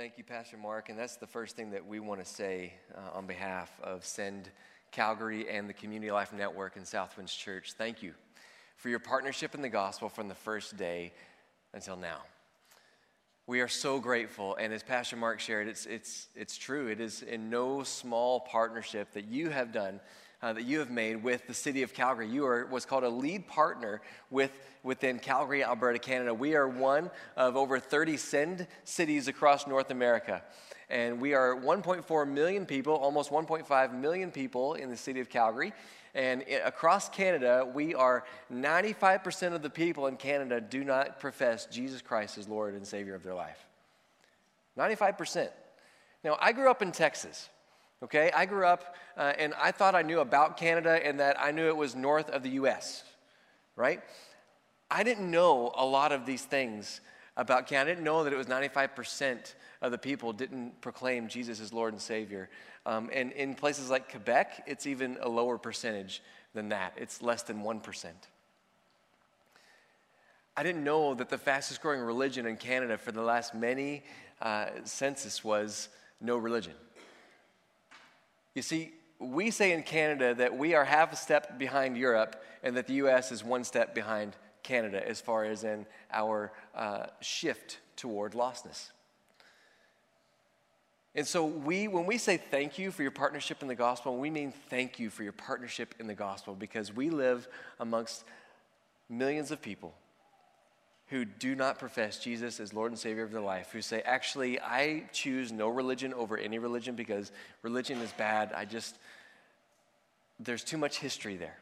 Thank you, Pastor Mark. And that's the first thing that we want to say on behalf of Send Calgary and the Community Life Network and Southwinds Church. Thank you for your partnership in the gospel from the first day until now. We are so grateful, and as Pastor Mark shared, it's true. It is in no small partnership that you have done, that you have made with the city of Calgary. You are what's called a lead partner within Calgary, Alberta, Canada. We are one of over 30 Send cities across North America, and we are 1.4 million people, almost 1.5 million people in the city of Calgary. And across Canada, we are 95% of the people in Canada do not profess Jesus Christ as Lord and Savior of their life. 95%. Now, I grew up in Texas, okay? I grew up and I thought I knew about Canada and that I knew it was north of the U.S., right? I didn't know a lot of these things about Canada. I didn't know that it was 95% of the people didn't proclaim Jesus as Lord and Savior. And in places like Quebec, it's even a lower percentage than that. It's less than 1%. I didn't know that the fastest growing religion in Canada for the last many census was no religion. You see, we say in Canada that we are half a step behind Europe and that the U.S. is one step behind Canada as far as in our shift toward lostness. And so when we say thank you for your partnership in the gospel, we mean thank you for your partnership in the gospel because we live amongst millions of people who do not profess Jesus as Lord and Savior of their life, who say, actually, I choose no religion over any religion because religion is bad. There's too much history there.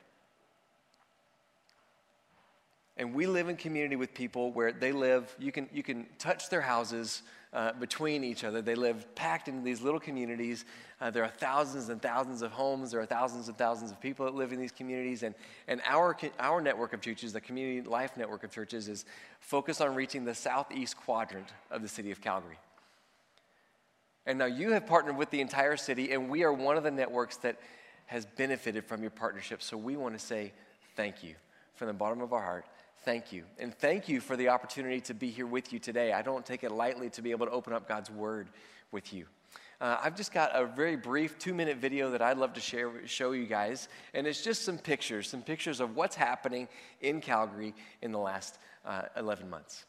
And we live in community with people where they live, you can touch their houses between each other. They live packed into these little communities. There are thousands and thousands of homes. There are thousands and thousands of people that live in these communities. And our network of churches, the Community Life Network of Churches, is focused on reaching the southeast quadrant of the city of Calgary. And now you have partnered with the entire city, and we are one of the networks that has benefited from your partnership. So we want to say thank you from the bottom of our heart. Thank you. And thank you for the opportunity to be here with you today. I don't take it lightly to be able to open up God's Word with you. I've just got a very brief 2-minute video that I'd love to show you guys. And it's just some pictures of what's happening in Calgary in the last 11 months.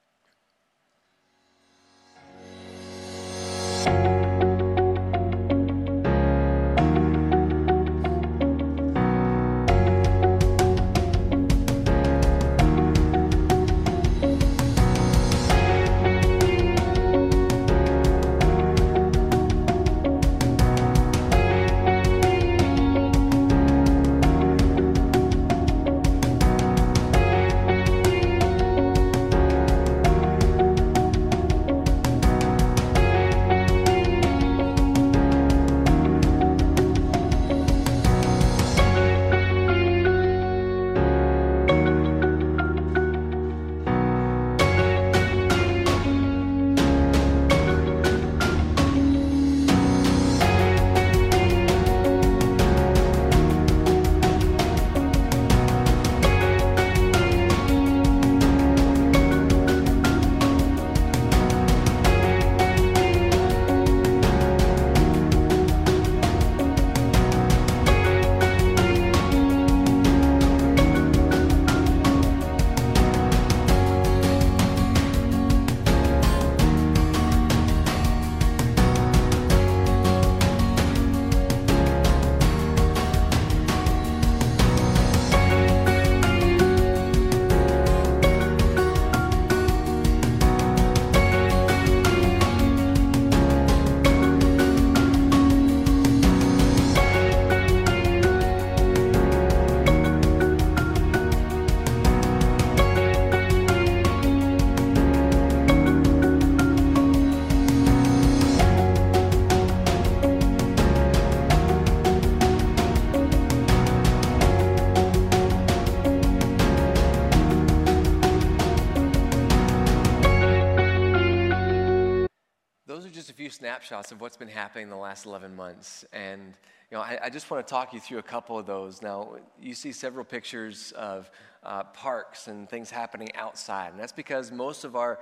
Snapshots of what's been happening in the last 11 months. And, I just want to talk you through a couple of those. Now, you see several pictures of parks and things happening outside. And that's because most of our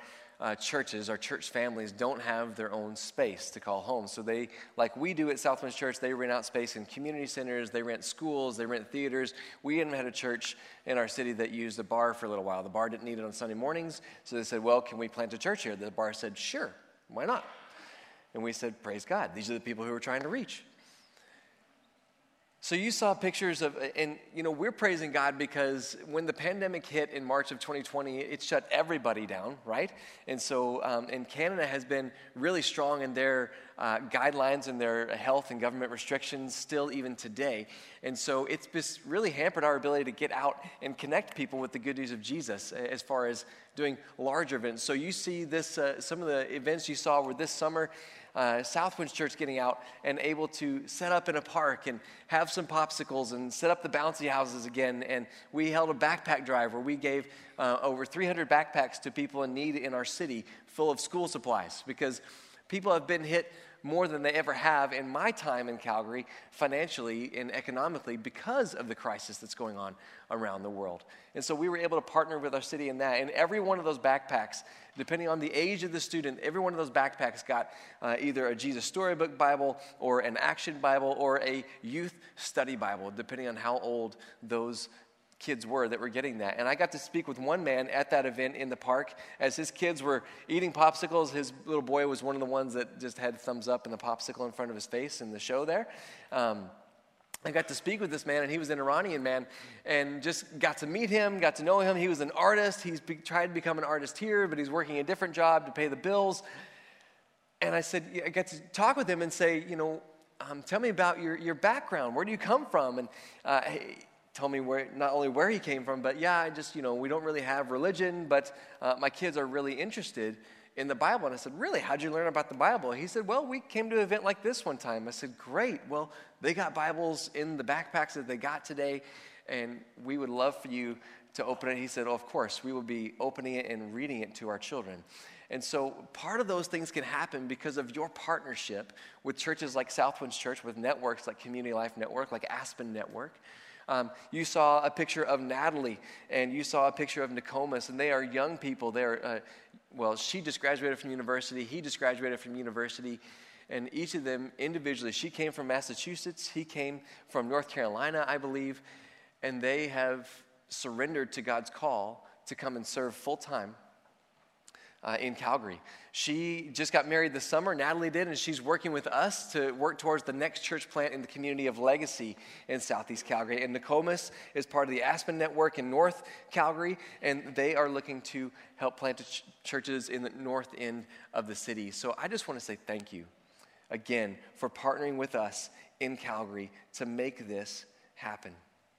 churches, our church families, don't have their own space to call home. So they, like we do at Southwinds Church, they rent out space in community centers, they rent schools, they rent theaters. We even had a church in our city that used a bar for a little while. The bar didn't need it on Sunday mornings, so they said, well, can we plant a church here? The bar said, sure, why not? And we said, praise God. These are the people who we're trying to reach. So you saw pictures of, and we're praising God because when the pandemic hit in March of 2020, it shut everybody down, right? And so, and Canada has been really strong in their guidelines and their health and government restrictions still even today. And so it's just really hampered our ability to get out and connect people with the good news of Jesus as far as doing larger events. So you see this, some of the events you saw were this summer, Southwinds Church getting out and able to set up in a park and have some popsicles and set up the bouncy houses again. And we held a backpack drive where we gave over 300 backpacks to people in need in our city full of school supplies, because people have been hit more than they ever have in my time in Calgary, financially and economically, because of the crisis that's going on around the world. And so we were able to partner with our city in that. And every one of those backpacks, depending on the age of the student, every one of those backpacks got either a Jesus Storybook Bible or an Action Bible or a Youth Study Bible, depending on how old those kids were that were getting that. And I got to speak with one man at that event in the park as his kids were eating popsicles. His little boy was one of the ones that just had thumbs up and the popsicle in front of his face in the show there. I got to speak with this man, and he was an Iranian man, and just got to meet him, got to know him. He was an artist. He's tried to become an artist here, but he's working a different job to pay the bills. And I said, I got to talk with him and say, tell me about your background. Where do you come from? And tell me not only where he came from, but I just, we don't really have religion, but my kids are really interested in the Bible. And I said, really, how'd you learn about the Bible? He said, well, we came to an event like this one time. I said, great. Well, they got Bibles in the backpacks that they got today, and we would love for you to open it. He said, oh, of course, we will be opening it and reading it to our children. And so part of those things can happen because of your partnership with churches like Southwinds Church, with networks like Community Life Network, like Aspen Network. You saw a picture of Natalie, and you saw a picture of Nokomis, and they are young people. They're, she just graduated from university. He just graduated from university. And each of them individually, she came from Massachusetts. He came from North Carolina, I believe. And they have surrendered to God's call to come and serve full-time in Calgary. She just got married this summer, Natalie did, and she's working with us to work towards the next church plant in the community of Legacy in Southeast Calgary. And Nokomis is part of the Aspen Network in North Calgary, and they are looking to help plant churches in the north end of the city. So I just want to say thank you again for partnering with us in Calgary to make this happen.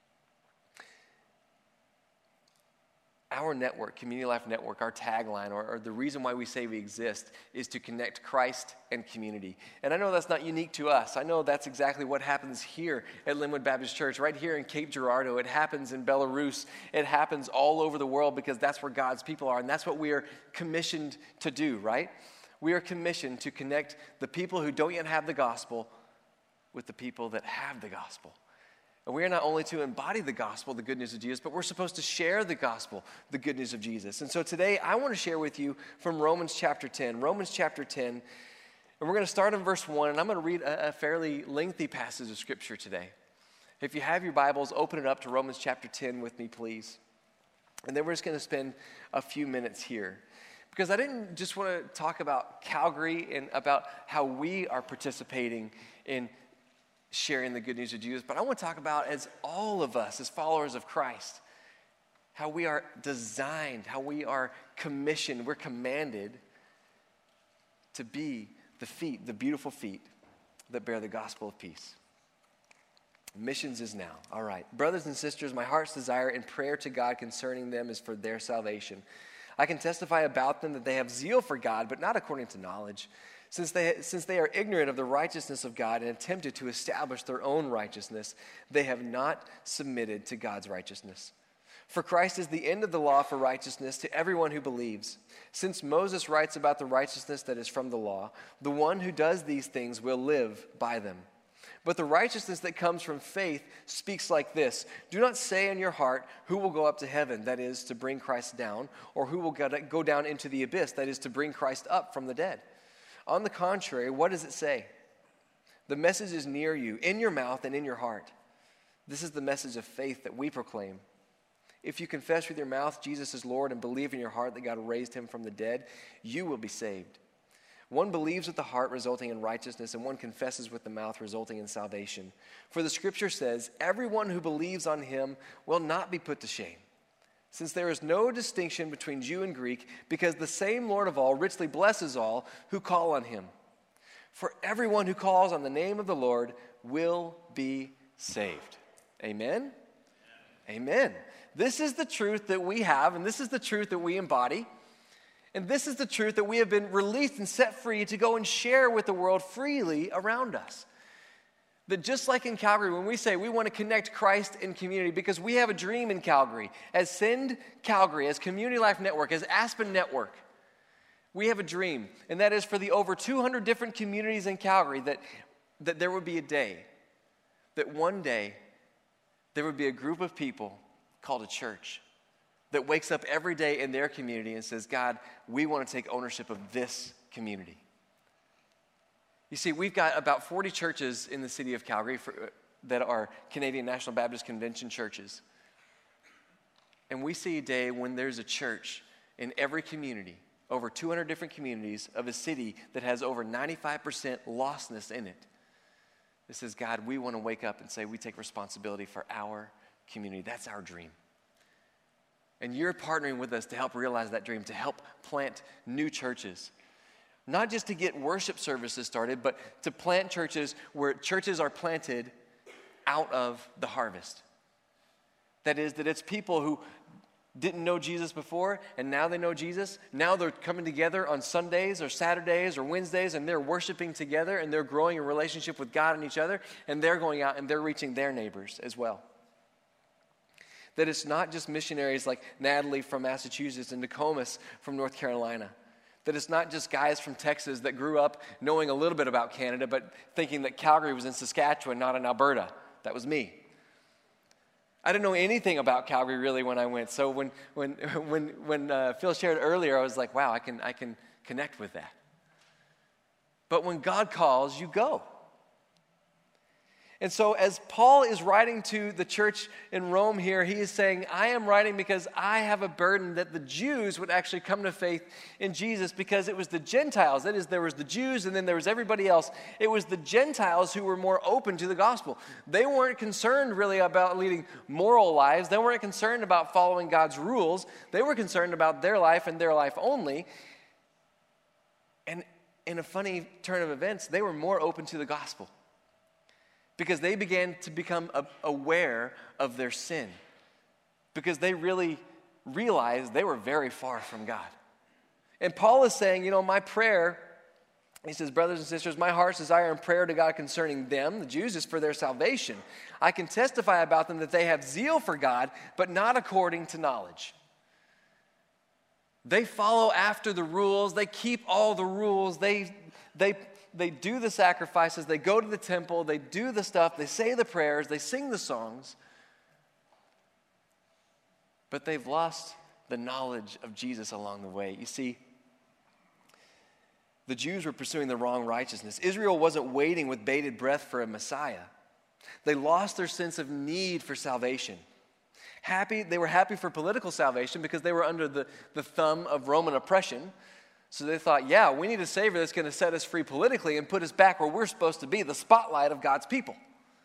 Our network, Community Life Network, our tagline, or the reason why we say we exist, is to connect Christ and community. And I know that's not unique to us. I know that's exactly what happens here at Linwood Baptist Church, right here in Cape Girardeau. It happens in Belarus. It happens all over the world because that's where God's people are, and that's what we are commissioned to do, right? We are commissioned to connect the people who don't yet have the gospel with the people that have the gospel. And we are not only to embody the gospel, the good news of Jesus, but we're supposed to share the gospel, the good news of Jesus. And so today I want to share with you from Romans chapter 10. Romans chapter 10, and we're going to start in verse 1, and I'm going to read a fairly lengthy passage of Scripture today. If you have your Bibles, open it up to Romans chapter 10 with me, please. And then we're just going to spend a few minutes here. Because I didn't just want to talk about Calgary and about how we are participating in sharing the good news of Jesus, but I want to talk about, as all of us, as followers of Christ, how we are designed, how we are commissioned, we're commanded to be the feet, the beautiful feet that bear the gospel of peace. Missions is now. All right. Brothers and sisters, my heart's desire and prayer to God concerning them is for their salvation. I can testify about them that they have zeal for God, but not according to knowledge. Since they are ignorant of the righteousness of God and attempted to establish their own righteousness, they have not submitted to God's righteousness. For Christ is the end of the law for righteousness to everyone who believes. Since Moses writes about the righteousness that is from the law, the one who does these things will live by them. But the righteousness that comes from faith speaks like this: do not say in your heart, who will go up to heaven, that is, to bring Christ down, or who will go down into the abyss, that is, to bring Christ up from the dead. On the contrary, what does it say? The message is near you, in your mouth and in your heart. This is the message of faith that we proclaim. If you confess with your mouth Jesus is Lord and believe in your heart that God raised him from the dead, you will be saved. One believes with the heart, resulting in righteousness, and one confesses with the mouth, resulting in salvation. For the scripture says, everyone who believes on him will not be put to shame, since there is no distinction between Jew and Greek, because the same Lord of all richly blesses all who call on him. For everyone who calls on the name of the Lord will be saved. Amen? Amen. This is the truth that we have, and this is the truth that we embody. And this is the truth that we have been released and set free to go and share with the world freely around us. That just like in Calgary, when we say we want to connect Christ in community, because we have a dream in Calgary, as Send Calgary, as Community Life Network, as Aspen Network, we have a dream, and that is for the over 200 different communities in Calgary that there would be a day, that one day there would be a group of people called a church that wakes up every day in their community and says, God, we want to take ownership of this community. You see, we've got about 40 churches in the city of Calgary that are Canadian National Baptist Convention churches. And we see a day when there's a church in every community, over 200 different communities of a city that has over 95% lostness in it. It says, God, we want to wake up and say we take responsibility for our community. That's our dream. And you're partnering with us to help realize that dream, to help plant new churches. Not just to get worship services started, but to plant churches where churches are planted out of the harvest. That is, that it's people who didn't know Jesus before, and now they know Jesus. Now they're coming together on Sundays or Saturdays or Wednesdays, and they're worshiping together, and they're growing a relationship with God and each other, and they're going out and they're reaching their neighbors as well. That it's not just missionaries like Natalie from Massachusetts and Nokomis from North Carolina. That it's not just guys from Texas that grew up knowing a little bit about Canada, but thinking that Calgary was in Saskatchewan, not in Alberta. That was me. I didn't know anything about Calgary really when I went. So when Phil shared earlier, I was like, wow, I can connect with that. But when God calls, you go. And so as Paul is writing to the church in Rome here, he is saying, I am writing because I have a burden that the Jews would actually come to faith in Jesus, because it was the Gentiles. That is, there was the Jews and then there was everybody else. It was the Gentiles who were more open to the gospel. They weren't concerned really about leading moral lives. They weren't concerned about following God's rules. They were concerned about their life and their life only. And in a funny turn of events, they were more open to the gospel, because they began to become aware of their sin, because they really realized they were very far from God. And Paul is saying, my prayer, he says, brothers and sisters, my heart's desire and prayer to God concerning them, the Jews, is for their salvation. I can testify about them that they have zeal for God, but not according to knowledge. They follow after the rules. They keep all the rules. They do the sacrifices, they go to the temple, they do the stuff, they say the prayers, they sing the songs, but they've lost the knowledge of Jesus along the way. You see, the Jews were pursuing the wrong righteousness. Israel wasn't waiting with bated breath for a Messiah. They lost their sense of need for salvation. They were happy for political salvation because they were under the thumb of Roman oppression. So they thought, yeah, we need a Savior that's going to set us free politically and put us back where we're supposed to be, the spotlight of God's people.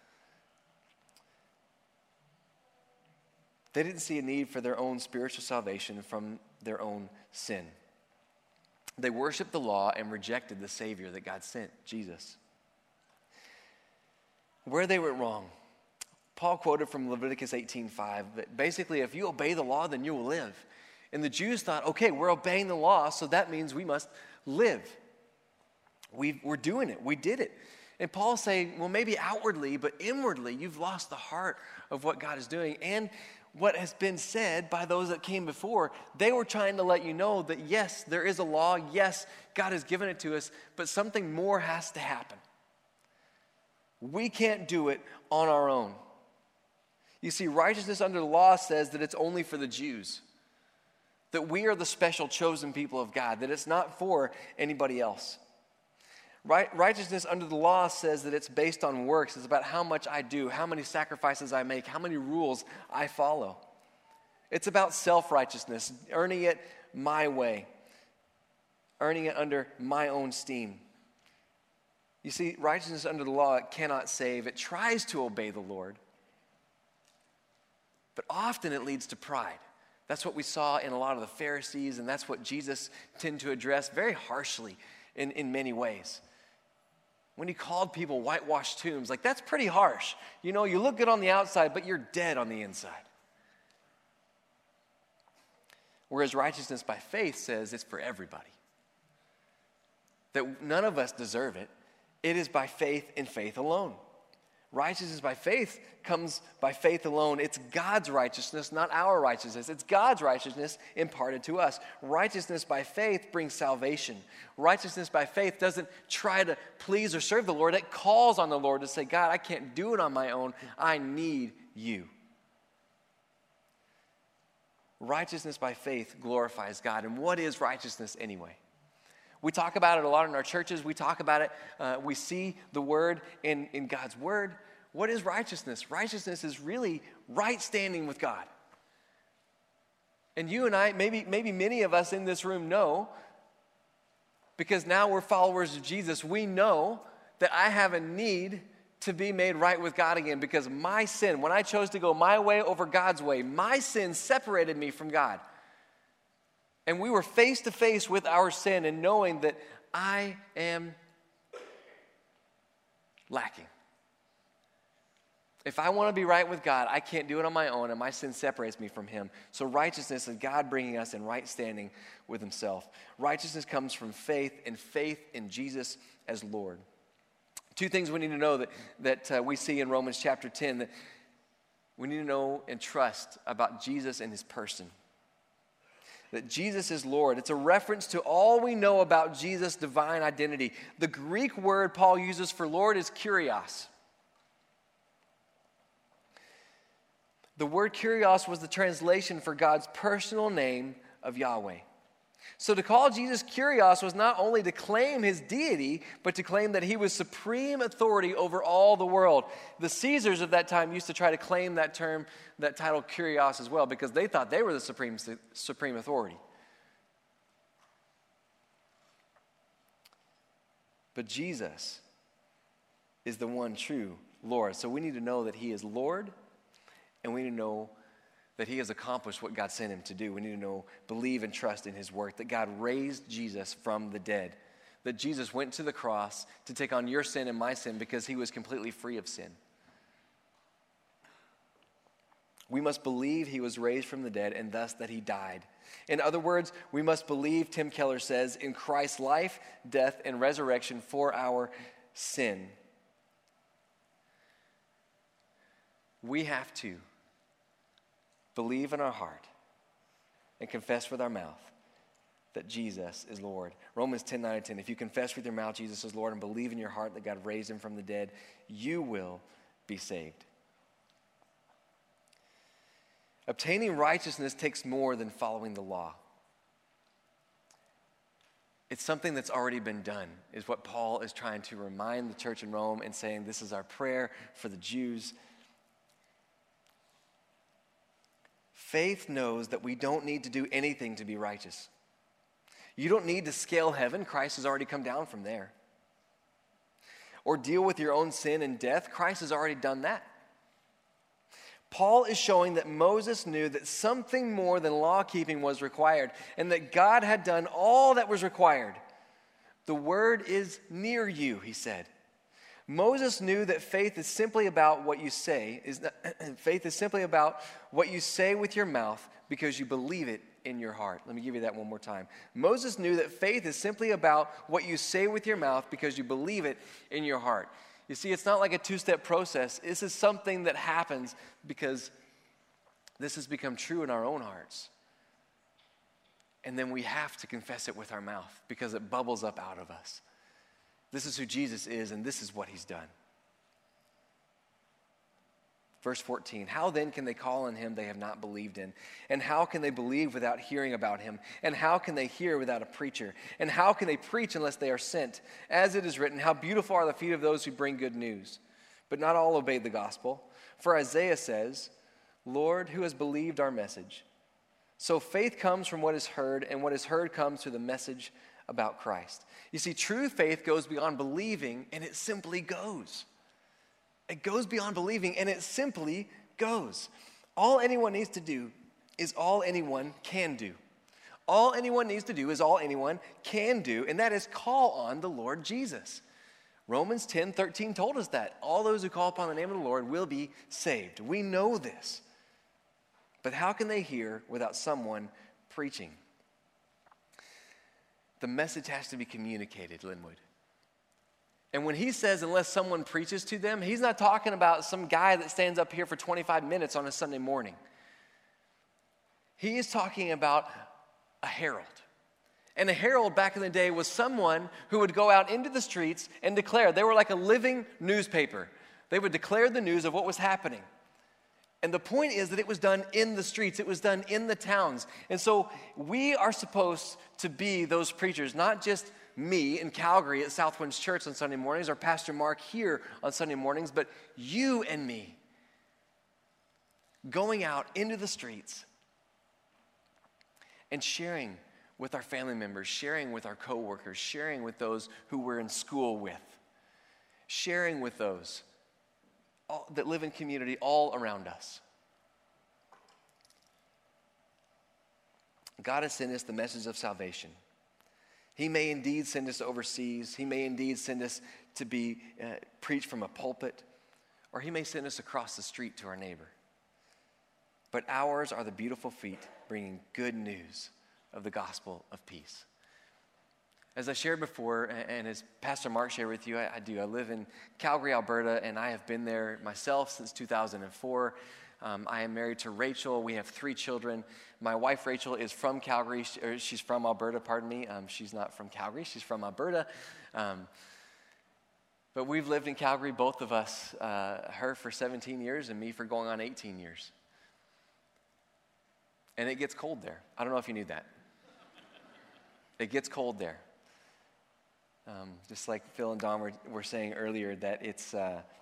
They didn't see a need for their own spiritual salvation from their own sin. They worshiped the law and rejected the Savior that God sent, Jesus. Where they went wrong, Paul quoted from Leviticus 18:5 that basically, if you obey the law, then you will live. And the Jews thought, okay, we're obeying the law, so that means we must live. We're doing it. We did it. And Paul's saying, well, maybe outwardly, but inwardly, you've lost the heart of what God is doing. And what has been said by those that came before, they were trying to let you know that, yes, there is a law. Yes, God has given it to us, but something more has to happen. We can't do it on our own. You see, righteousness under the law says that it's only for the Jews, that we are the special chosen people of God, that it's not for anybody else. Righteousness under the law says that it's based on works. It's about how much I do, how many sacrifices I make, how many rules I follow. It's about self-righteousness, earning it my way, earning it under my own steam. You see, righteousness under the law, it cannot save. It tries to obey the Lord, but often it leads to pride. That's what we saw in a lot of the Pharisees, and that's what Jesus tended to address very harshly in many ways. When he called people whitewashed tombs, like, that's pretty harsh. You know, you look good on the outside, but you're dead on the inside. Whereas righteousness by faith says it's for everybody. That none of us deserve it. It is by faith and faith alone. Righteousness by faith comes by faith alone. It's God's righteousness, not our righteousness. It's God's righteousness imparted to us. Righteousness by faith brings salvation. Righteousness by faith doesn't try to please or serve the Lord. It calls on the Lord to say, God, I can't do it on my own. I need you. Righteousness by faith glorifies God. And what is righteousness anyway? We talk about it a lot in our churches. We talk about it. We see the word in God's word. What is righteousness? Righteousness is really right standing with God. And you and I, maybe many of us in this room know, because now we're followers of Jesus, we know that I have a need to be made right with God again, because my sin, when I chose to go my way over God's way, my sin separated me from God. And we were face to face with our sin and knowing that I am lacking. If I want to be right with God, I can't do it on my own, and my sin separates me from him. So righteousness is God bringing us in right standing with himself. Righteousness comes from faith, and faith in Jesus as Lord. Two things we need to know that we see in Romans chapter 10, that we need to know and trust about Jesus and his person. That Jesus is Lord. It's a reference to all we know about Jesus' divine identity. The Greek word Paul uses for Lord is kurios. The word kurios was the translation for God's personal name of Yahweh. So to call Jesus kurios was not only to claim his deity, but to claim that he was supreme authority over all the world. The Caesars of that time used to try to claim that term, that title kurios as well, because they thought they were the supreme authority. But Jesus is the one true Lord. So we need to know that he is Lord, and we need to know that he has accomplished what God sent him to do. We need to know, believe and trust in his work, that God raised Jesus from the dead, that Jesus went to the cross to take on your sin and my sin because he was completely free of sin. We must believe he was raised from the dead and thus that he died. In other words, we must believe, Tim Keller says, in Christ's life, death, and resurrection for our sin. We have to believe in our heart and confess with our mouth that Jesus is Lord. Romans 10:9-10. If you confess with your mouth Jesus is Lord and believe in your heart that God raised him from the dead, you will be saved. Obtaining righteousness takes more than following the law. It's something that's already been done, is what Paul is trying to remind the church in Rome and saying this is our prayer for the Jews. Faith knows that we don't need to do anything to be righteous. You don't need to scale heaven. Christ has already come down from there. Or deal with your own sin and death. Christ has already done that. Paul is showing that Moses knew that something more than law-keeping was required and that God had done all that was required. The word is near you, he said. Moses knew that faith is simply about what you say. Faith is simply about what you say with your mouth because you believe it in your heart. Let me give you that one more time. Moses knew that faith is simply about what you say with your mouth because you believe it in your heart. You see, it's not like a two-step process. This is something that happens because this has become true in our own hearts. And then we have to confess it with our mouth because it bubbles up out of us. This is who Jesus is, and this is what he's done. Verse 14, how then can they call on him they have not believed in? And how can they believe without hearing about him? And how can they hear without a preacher? And how can they preach unless they are sent? As it is written, how beautiful are the feet of those who bring good news. But not all obeyed the gospel. For Isaiah says, Lord, who has believed our message? So faith comes from what is heard, and what is heard comes through the message about Christ. You see, true faith goes beyond believing, and it simply goes. It goes beyond believing, and it simply goes. All anyone needs to do is all anyone can do. All anyone needs to do is all anyone can do, and that is call on the Lord Jesus. Romans 10:13 told us that. All those who call upon the name of the Lord will be saved. We know this. But how can they hear without someone preaching? The message has to be communicated, Linwood. And when he says, unless someone preaches to them, he's not talking about some guy that stands up here for 25 minutes on a Sunday morning. He is talking about a herald. And a herald back in the day was someone who would go out into the streets and declare. They were like a living newspaper. They would declare the news of what was happening. And the point is that it was done in the streets. It was done in the towns. And so we are supposed to be those preachers, not just me in Calgary at Southwinds Church on Sunday mornings, or Pastor Mark here on Sunday mornings, but you and me going out into the streets and sharing with our family members, sharing with our coworkers, sharing with those who we're in school with, sharing with those that live in community all around us. God has sent us the message of salvation. He may indeed send us overseas. He may indeed send us to be preached from a pulpit, or he may send us across the street to our neighbor. But ours are the beautiful feet bringing good news of the gospel of peace. As I shared before, and as Pastor Mark shared with you, I do. I live in Calgary, Alberta, and I have been there myself since 2004. I am married to Rachel. We have 3 children. My wife, Rachel, is from Calgary. She's from Alberta, pardon me. She's not from Calgary. She's from Alberta. But we've lived in Calgary, both of us, her for 17 years and me for going on 18 years. And it gets cold there. I don't know if you knew that. It gets cold there. Just like Phil and Don were saying earlier, that it's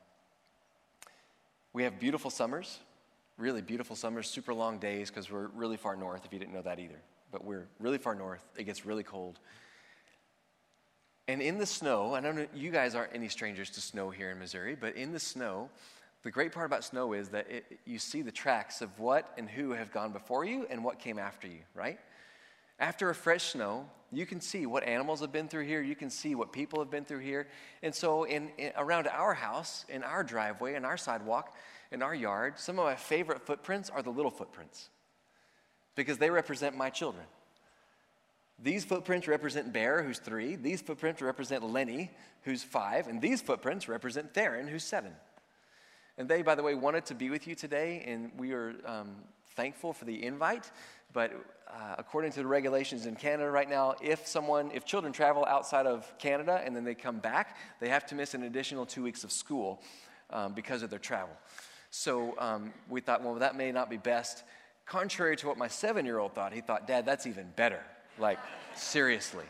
we have beautiful summers, really beautiful summers, super long days because we're really far north, if you didn't know that either. But we're really far north. It gets really cold. And in the snow, I don't know, you guys aren't any strangers to snow here in Missouri, but in the snow, the great part about snow is that you see the tracks of what and who have gone before you and what came after you, right? After a fresh snow, you can see what animals have been through here. You can see what people have been through here. And so around our house, in our driveway, in our sidewalk, in our yard, some of my favorite footprints are the little footprints because they represent my children. These footprints represent Bear, who's 3. These footprints represent Lenny, who's 5. And these footprints represent Theron, who's 7. And they, by the way, wanted to be with you today, and we are thankful for the invite. But according to the regulations in Canada right now, if children travel outside of Canada and then they come back, they have to miss an additional 2 weeks of school because of their travel. So we thought, well, that may not be best. Contrary to what my 7-year-old thought, he thought, Dad, that's even better. Like, seriously.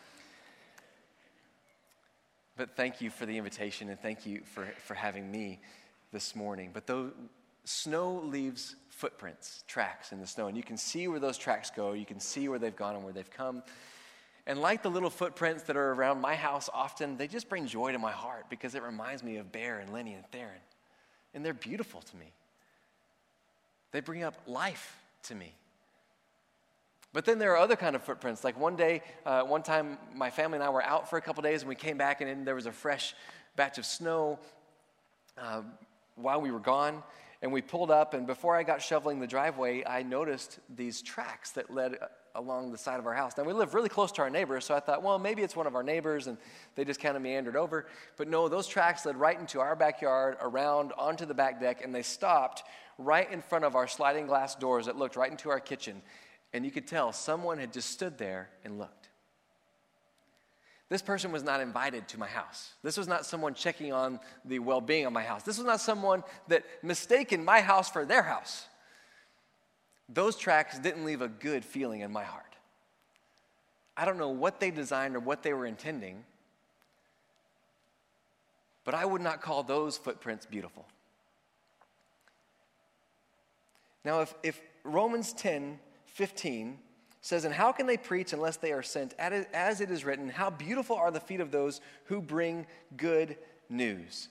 But thank you for the invitation, and thank you for having me this morning. But though snow leaves footprints, tracks in the snow, and you can see where those tracks go. You can see where they've gone and where they've come. And like the little footprints that are around my house often, they just bring joy to my heart because it reminds me of Bear and Lenny and Theron. And they're beautiful to me. They bring up life to me. But then there are other kind of footprints. Like one time, my family and I were out for a couple days, and we came back, and there was a fresh batch of snow while we were gone. And we pulled up, and before I got shoveling the driveway, I noticed these tracks that led along the side of our house. Now, we live really close to our neighbors, so I thought, well, maybe it's one of our neighbors, and they just kind of meandered over. But no, those tracks led right into our backyard, around onto the back deck, and they stopped right in front of our sliding glass doors that looked right into our kitchen. And you could tell someone had just stood there and looked. This person was not invited to my house. This was not someone checking on the well-being of my house. This was not someone that mistaken my house for their house. Those tracks didn't leave a good feeling in my heart. I don't know what they designed or what they were intending, but I would not call those footprints beautiful. Now, if Romans 10:15 says, "And how can they preach unless they are sent? As it is written, how beautiful are the feet of those who bring good news."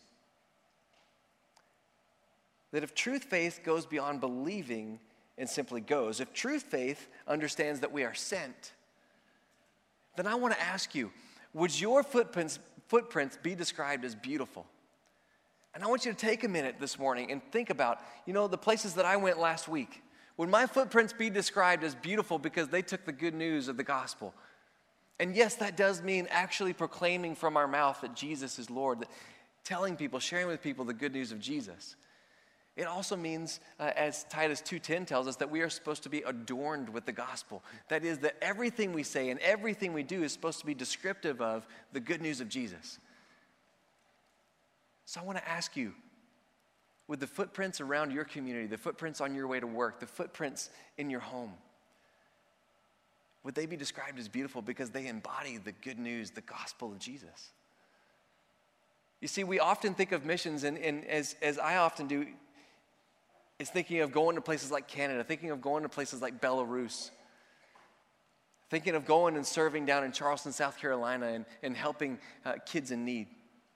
That if truth faith goes beyond believing and simply goes, if truth faith understands that we are sent, then I want to ask you, would your footprints be described as beautiful? And I want you to take a minute this morning and think about, the places that I went last week. Would my footprints be described as beautiful because they took the good news of the gospel? And yes, that does mean actually proclaiming from our mouth that Jesus is Lord, that telling people, sharing with people the good news of Jesus. It also means, as Titus 2:10 tells us, that we are supposed to be adorned with the gospel. That is, that everything we say and everything we do is supposed to be descriptive of the good news of Jesus. So I want to ask you, with the footprints around your community, the footprints on your way to work, the footprints in your home, would they be described as beautiful because they embody the good news, the gospel of Jesus? You see, we often think of missions, and as I often do, is thinking of going to places like Canada, thinking of going to places like Belarus, thinking of going and serving down in Charleston, South Carolina, and helping kids in need.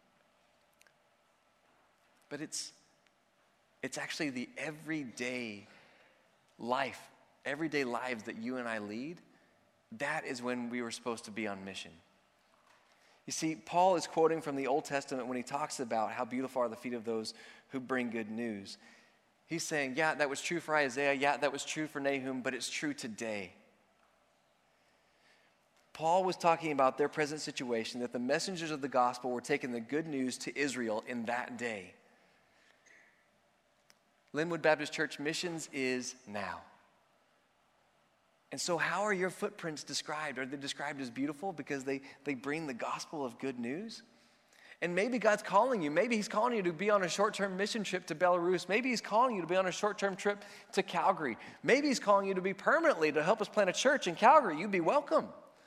But it's actually the everyday lives that you and I lead. That is when we were supposed to be on mission. You see, Paul is quoting from the Old Testament when he talks about how beautiful are the feet of those who bring good news. He's saying, yeah, that was true for Isaiah. Yeah, that was true for Nahum, but it's true today. Paul was talking about their present situation, that the messengers of the gospel were taking the good news to Israel in that day. Linwood Baptist Church missions is now. And so how are your footprints described? Are they described as beautiful because they bring the gospel of good news? And maybe God's calling you. Maybe he's calling you to be on a short-term mission trip to Belarus. Maybe he's calling you to be on a short-term trip to Calgary. Maybe he's calling you to be permanently to help us plant a church in Calgary. You'd be welcome.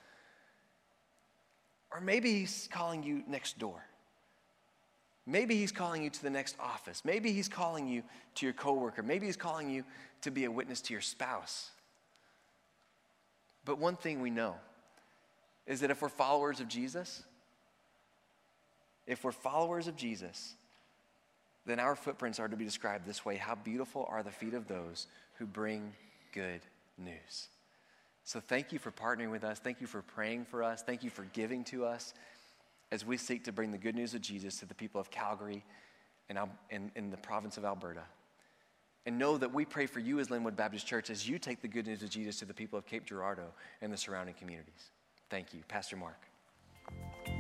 Or maybe he's calling you next door. Maybe he's calling you to the next office. Maybe he's calling you to your coworker. Maybe he's calling you to be a witness to your spouse. But one thing we know is that if we're followers of Jesus, then our footprints are to be described this way: how beautiful are the feet of those who bring good news. So thank you for partnering with us. Thank you for praying for us. Thank you for giving to us as we seek to bring the good news of Jesus to the people of Calgary and in the province of Alberta. And know that we pray for you as Linwood Baptist Church as you take the good news of Jesus to the people of Cape Girardeau and the surrounding communities. Thank you. Pastor Mark.